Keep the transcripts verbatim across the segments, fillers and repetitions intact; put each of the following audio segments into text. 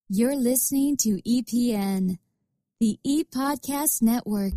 You're listening to E P N, the E-Podcast Network.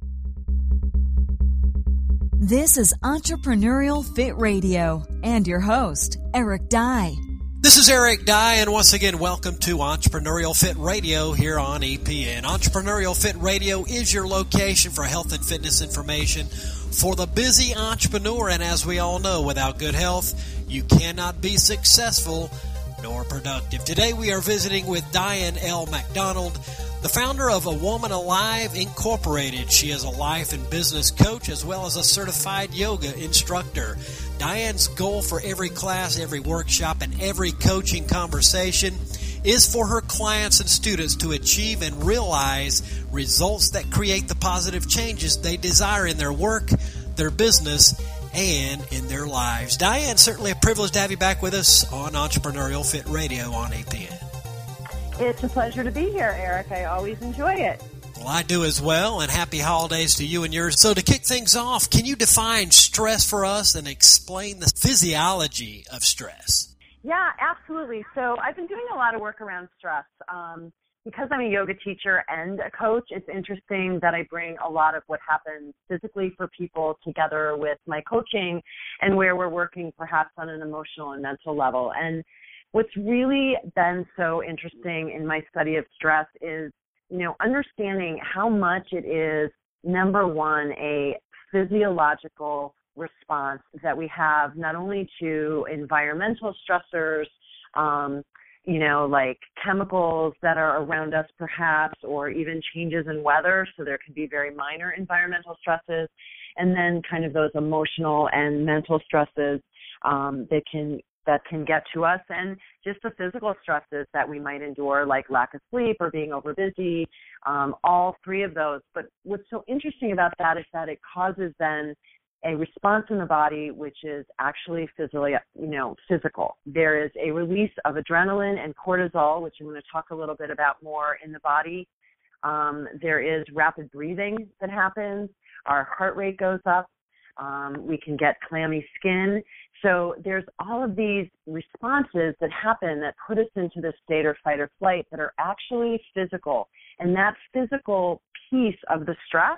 This is Entrepreneurial Fit Radio and your host, Eric Dye. This is Eric Dye, and once again, welcome to Entrepreneurial Fit Radio here on E P N. Entrepreneurial Fit Radio is your location for health and fitness information for the busy entrepreneur, and as we all know, without good health, you cannot be successful nor productive. Today we are visiting with Diane L. McDonald, the founder of A Woman Alive Incorporated. She is a life and business coach as well as a certified yoga instructor. Diane's goal for every class, every workshop, and every coaching conversation is for her clients and students to achieve and realize results that create the positive changes they desire in their work, their business, and in their lives. Diane, certainly a privilege to have you back with us on Entrepreneurial Fit Radio on E P N. It's a pleasure to be here, Eric. I always enjoy it. Well, I do as well, and happy holidays to you and yours. So to kick things off, can you define stress for us and explain the physiology of stress? Yeah, absolutely. So I've been doing a lot of work around stress. Um, because I'm a yoga teacher and a coach, it's interesting that I bring a lot of what happens physically for people together with my coaching and where we're working perhaps on an emotional and mental level. And what's really been so interesting in my study of stress is, you know, understanding how much it is, number one, a physiological response that we have not only to environmental stressors, um, you know, like chemicals that are around us perhaps, or even changes in weather. So there can be very minor environmental stresses, and then kind of those emotional and mental stresses um, that can that can get to us, and just the physical stresses that we might endure, like lack of sleep or being overbusy, um, all three of those. But what's so interesting about that is that it causes then a response in the body which is actually physically, you know, physical. There is a release of adrenaline and cortisol, which I'm going to talk a little bit about more in the body. Um, there is rapid breathing that happens. Our heart rate goes up. Um, we can get clammy skin. So there's all of these responses that happen that put us into this state or fight or flight that are actually physical. And that physical piece of the stress,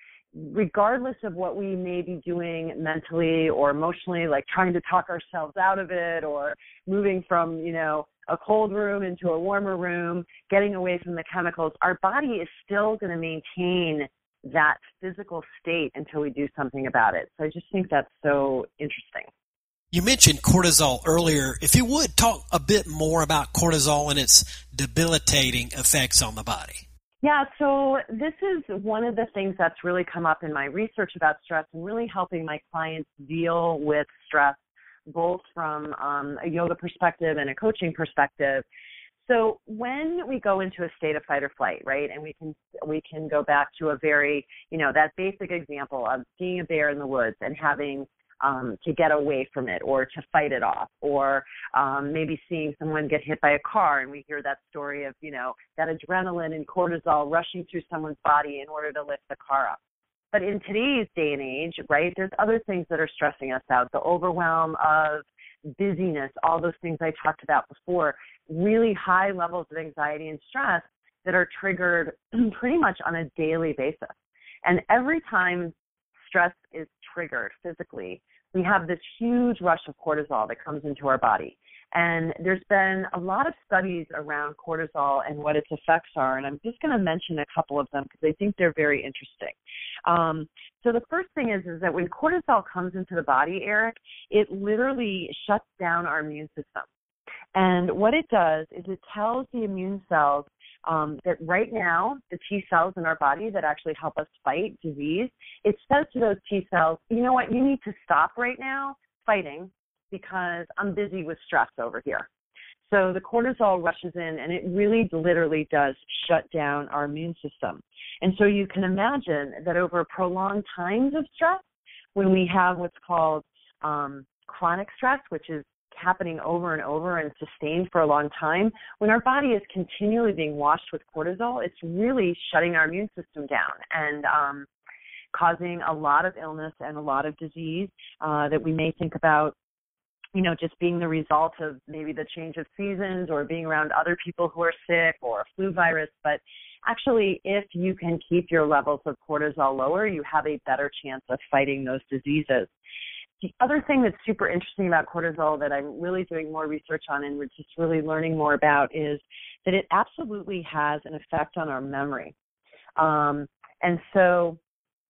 regardless of what we may be doing mentally or emotionally, like trying to talk ourselves out of it or moving from, you know, a cold room into a warmer room, getting away from the chemicals, our body is still going to maintain that physical state until we do something about it. So I just think that's so interesting. You mentioned cortisol earlier. If you would, talk a bit more about cortisol and its debilitating effects on the body. Yeah, so this is one of the things that's really come up in my research about stress and really helping my clients deal with stress, both from um, a yoga perspective and a coaching perspective. So when we go into a state of fight or flight, right, and we can we can go back to a very, you know, that basic example of seeing a bear in the woods and having Um, to get away from it or to fight it off, or um, maybe seeing someone get hit by a car, and we hear that story of, you know, that adrenaline and cortisol rushing through someone's body in order to lift the car up. But in today's day and age, right, there's other things that are stressing us out, the overwhelm of busyness, all those things I talked about before, really high levels of anxiety and stress that are triggered pretty much on a daily basis. And every time stress is triggered physically, we have this huge rush of cortisol that comes into our body. And there's been a lot of studies around cortisol and what its effects are, and I'm just going to mention a couple of them because I think they're very interesting. Um, so the first thing is, is that when cortisol comes into the body, Eric, it literally shuts down our immune system. And what it does is it tells the immune cells um, that right now, the T cells in our body that actually help us fight disease, it says to those T cells, you know what, you need to stop right now fighting because I'm busy with stress over here. So the cortisol rushes in, and it really literally does shut down our immune system. And so you can imagine that over prolonged times of stress, when we have what's called um, chronic stress, which is happening over and over and sustained for a long time, when our body is continually being washed with cortisol, it's really shutting our immune system down and um, causing a lot of illness and a lot of disease uh, that we may think about you know, just being the result of maybe the change of seasons or being around other people who are sick or a flu virus. But actually, if you can keep your levels of cortisol lower, you have a better chance of fighting those diseases. The other thing that's super interesting about cortisol that I'm really doing more research on and we're just really learning more about is that it absolutely has an effect on our memory. Um, and so,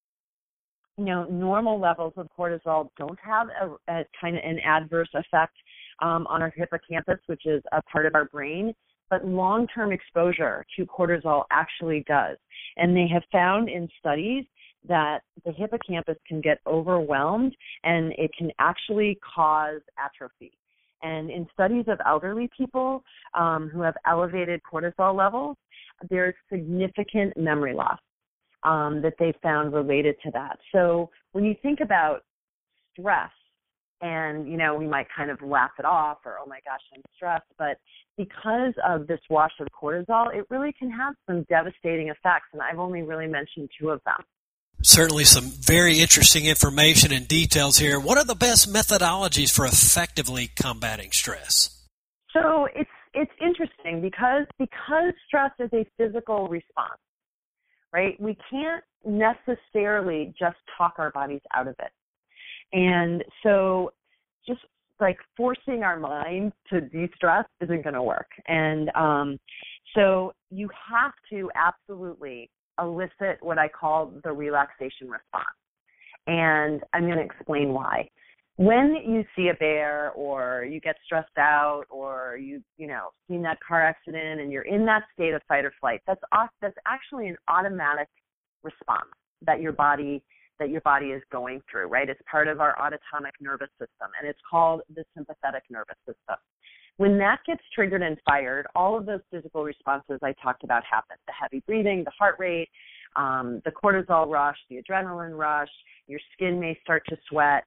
you know, normal levels of cortisol don't have a, a kind of an adverse effect um, on our hippocampus, which is a part of our brain, but long-term exposure to cortisol actually does. And they have found in studies that the hippocampus can get overwhelmed and it can actually cause atrophy. And in studies of elderly people um, who have elevated cortisol levels, there's significant memory loss um, that they found related to that. So when you think about stress, and, you know, we might kind of laugh it off or, oh, my gosh, I'm stressed. But because of this wash of cortisol, it really can have some devastating effects. And I've only really mentioned two of them. Certainly some very interesting information and details here. What are the best methodologies for effectively combating stress? So it's it's interesting because because stress is a physical response, right? We can't necessarily just talk our bodies out of it. And so just like forcing our mind to de-stress isn't going to work. And um, so you have to absolutely elicit what I call the relaxation response. And I'm going to explain why. When you see a bear or you get stressed out or you, you know, seen that car accident and you're in that state of fight or flight, that's off, that's actually an automatic response that your body that your body is going through, right? It's part of our autonomic nervous system, and it's called the sympathetic nervous system. When that gets triggered and fired, all of those physical responses I talked about happen. The heavy breathing, the heart rate, um, the cortisol rush, the adrenaline rush, your skin may start to sweat.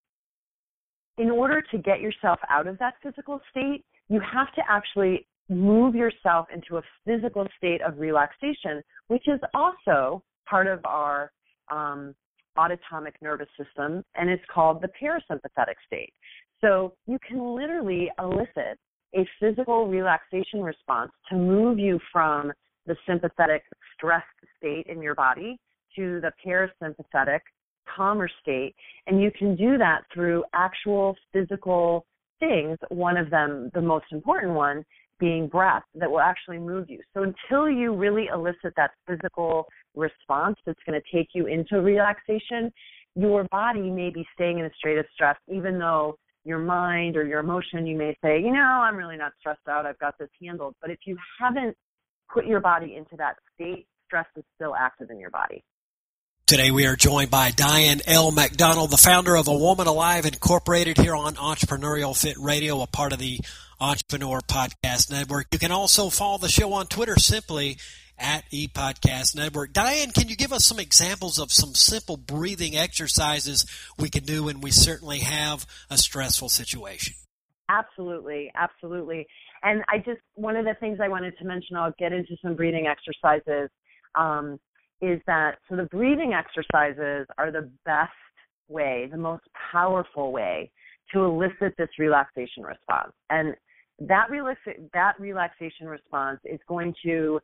In order to get yourself out of that physical state, you have to actually move yourself into a physical state of relaxation, which is also part of our um, autonomic nervous system, and it's called the parasympathetic state. So you can literally elicit a physical relaxation response to move you from the sympathetic stressed state in your body to the parasympathetic calmer state, and you can do that through actual physical things, one of them, the most important one, being breath, that will actually move you. So until you really elicit that physical response that's going to take you into relaxation, your body may be staying in a state of stress, even though your mind or your emotion, you may say, you know, I'm really not stressed out, I've got this handled. But if you haven't put your body into that state, stress is still active in your body. Today we are joined by Diane L. McDonald, the founder of A Woman Alive Incorporated, here on Entrepreneurial Fit Radio, a part of the Entrepreneur Podcast Network. You can also follow the show on Twitter simply at ePodcast Network. Diane, can you give us some examples of some simple breathing exercises we can do when we certainly have a stressful situation? Absolutely, absolutely. And I just, one of the things I wanted to mention, I'll get into some breathing exercises, um, is that, so the breathing exercises are the best way, the most powerful way to elicit this relaxation response. And that, relax- that relaxation response is going to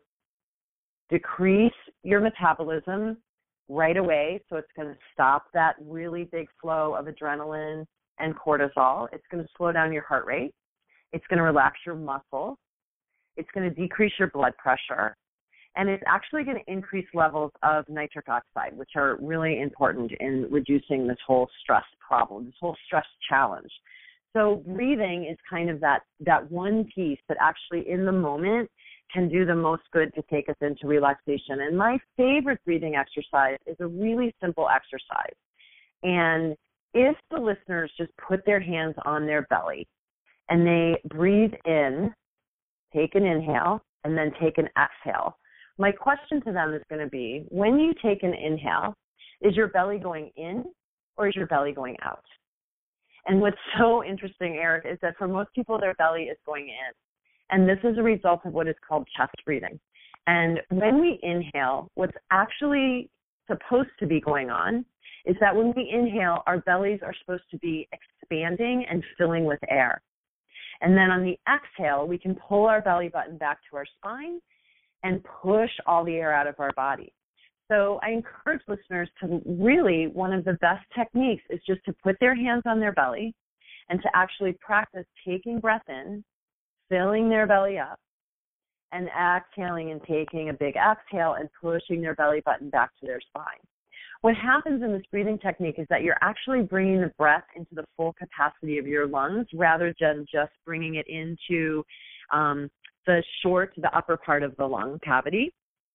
decrease your metabolism right away. So it's going to stop that really big flow of adrenaline and cortisol. It's going to slow down your heart rate. It's going to relax your muscles. It's going to decrease your blood pressure. And it's actually going to increase levels of nitric oxide, which are really important in reducing this whole stress problem, this whole stress challenge. So breathing is kind of that, that one piece that actually in the moment can do the most good to take us into relaxation. And my favorite breathing exercise is a really simple exercise. And if the listeners just put their hands on their belly and they breathe in, take an inhale, and then take an exhale, my question to them is going to be, when you take an inhale, is your belly going in or is your belly going out? And what's so interesting, Eric, is that for most people, their belly is going in. And this is a result of what is called chest breathing. And when we inhale, what's actually supposed to be going on is that when we inhale, our bellies are supposed to be expanding and filling with air. And then on the exhale, we can pull our belly button back to our spine and push all the air out of our body. So I encourage listeners to really, one of the best techniques is just to put their hands on their belly and to actually practice taking breath in, filling their belly up, and exhaling and taking a big exhale and pushing their belly button back to their spine. What happens in this breathing technique is that you're actually bringing the breath into the full capacity of your lungs rather than just bringing it into um, the short, the upper part of the lung cavity.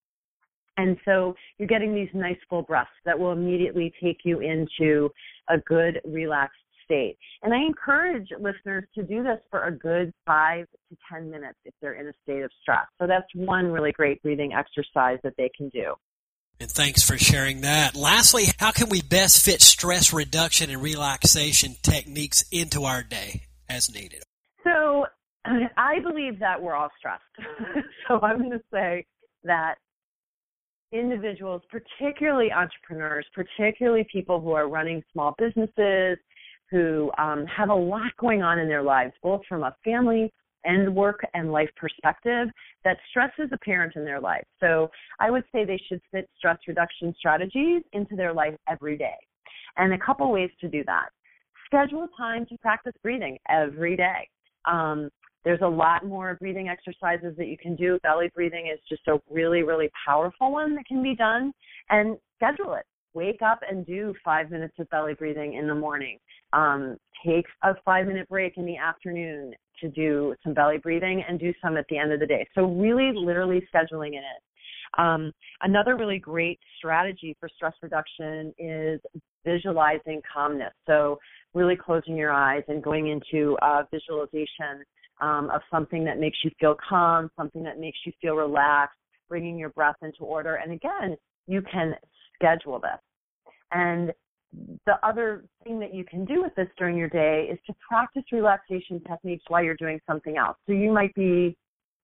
And so you're getting these nice full breaths that will immediately take you into a good, relaxed state. And I encourage listeners to do this for a good five to ten minutes if they're in a state of stress. So that's one really great breathing exercise that they can do. And thanks for sharing that. Lastly, how can we best fit stress reduction and relaxation techniques into our day as needed? So I believe that we're all stressed. So I'm going to say that individuals, particularly entrepreneurs, particularly people who are running small businesses, who um, have a lot going on in their lives, both from a family and work and life perspective, that stress is apparent in their life. So I would say they should fit stress reduction strategies into their life every day. And a couple ways to do that. Schedule time to practice breathing every day. Um, There's a lot more breathing exercises that you can do. Belly breathing is just a really, really powerful one that can be done. And schedule it. Wake up and do five minutes of belly breathing in the morning. Um, take a five-minute break in the afternoon to do some belly breathing and do some at the end of the day. So really, literally scheduling it in. Um, another really great strategy for stress reduction is visualizing calmness. So really closing your eyes and going into uh, visualization Um, of something that makes you feel calm, something that makes you feel relaxed, bringing your breath into order. And again, you can schedule this. And the other thing that you can do with this during your day is to practice relaxation techniques while you're doing something else. So you might be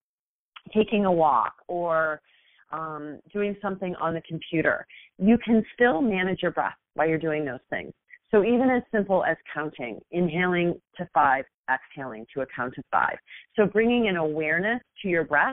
taking a walk or um, doing something on the computer. You can still manage your breath while you're doing those things. So even as simple as counting, inhaling to five, exhaling to a count of five. So bringing an awareness to your breath,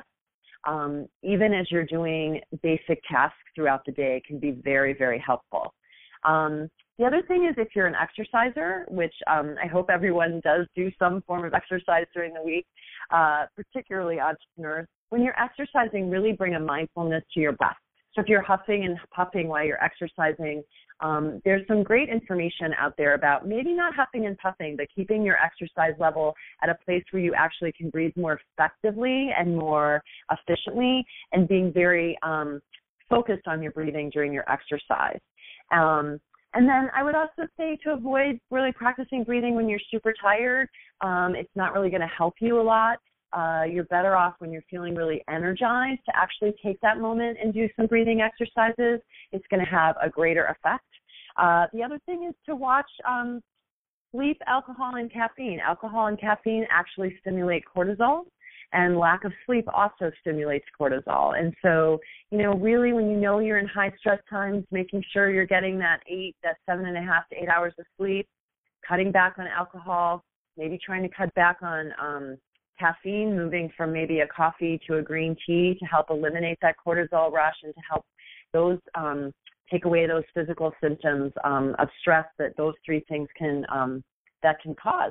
um, even as you're doing basic tasks throughout the day, can be very, very helpful. Um, the other thing is if you're an exerciser, which um, I hope everyone does do some form of exercise during the week, uh, particularly entrepreneurs, when you're exercising, really bring a mindfulness to your breath. So if you're huffing and puffing while you're exercising, um, there's some great information out there about maybe not huffing and puffing, but keeping your exercise level at a place where you actually can breathe more effectively and more efficiently, and being very um, focused on your breathing during your exercise. Um, and then I would also say to avoid really practicing breathing when you're super tired. Um, it's not really going to help you a lot. Uh, you're better off when you're feeling really energized to actually take that moment and do some breathing exercises. It's going to have a greater effect. Uh, the other thing is to watch um, sleep, alcohol, and caffeine. Alcohol and caffeine actually stimulate cortisol, and lack of sleep also stimulates cortisol. And so, you know, really when you know you're in high stress times, making sure you're getting that eight, that seven and a half to eight hours of sleep, cutting back on alcohol, maybe trying to cut back on um, caffeine, moving from maybe a coffee to a green tea to help eliminate that cortisol rush and to help those um, take away those physical symptoms um, of stress that those three things can um, that can cause.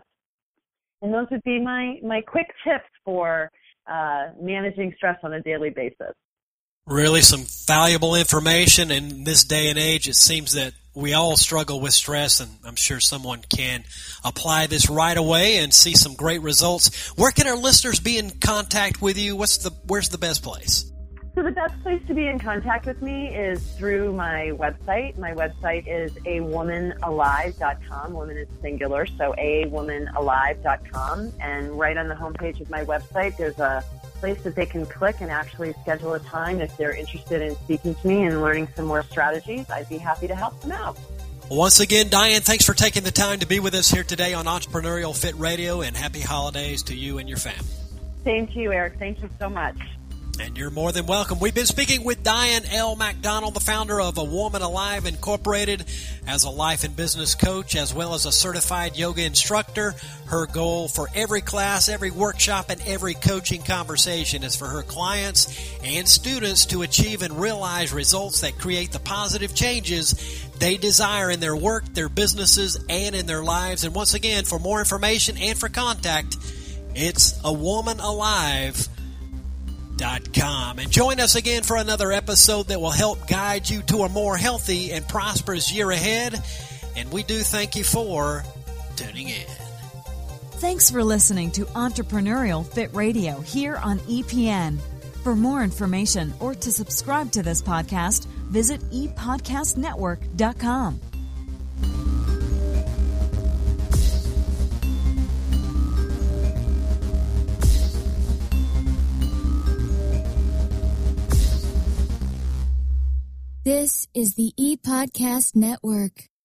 And those would be my, my quick tips for uh, managing stress on a daily basis. Really some valuable information in this day and age. It seems that we all struggle with stress, and I'm sure someone can apply this right away and see some great results. Where can our listeners be in contact with you? What's the where's the best place? So the best place to be in contact with me is through my website. My website is a woman alive dot com. Woman is singular, so a woman alive dot com. And right on the homepage of my website, there's a place that they can click and actually schedule a time if they're interested in speaking to me and learning some more strategies. I'd be happy to help them out. Once again, Diane, thanks for taking the time to be with us here today on Entrepreneurial Fit Radio, and happy holidays to you and your family. Same to you, Eric. Thank you so much. And you're more than welcome. We've been speaking with Diane L. McDonald, the founder of A Woman Alive Incorporated, as a life and business coach, as well as a certified yoga instructor. Her goal for every class, every workshop, and every coaching conversation is for her clients and students to achieve and realize results that create the positive changes they desire in their work, their businesses, and in their lives. And once again, for more information and for contact, it's a woman alive dot com. And join us again for another episode that will help guide you to a more healthy and prosperous year ahead. And we do thank you for tuning in. Thanks for listening to Entrepreneurial Fit Radio here on E P N. For more information or to subscribe to this podcast, visit e podcast network dot com. This is the ePodcast Network.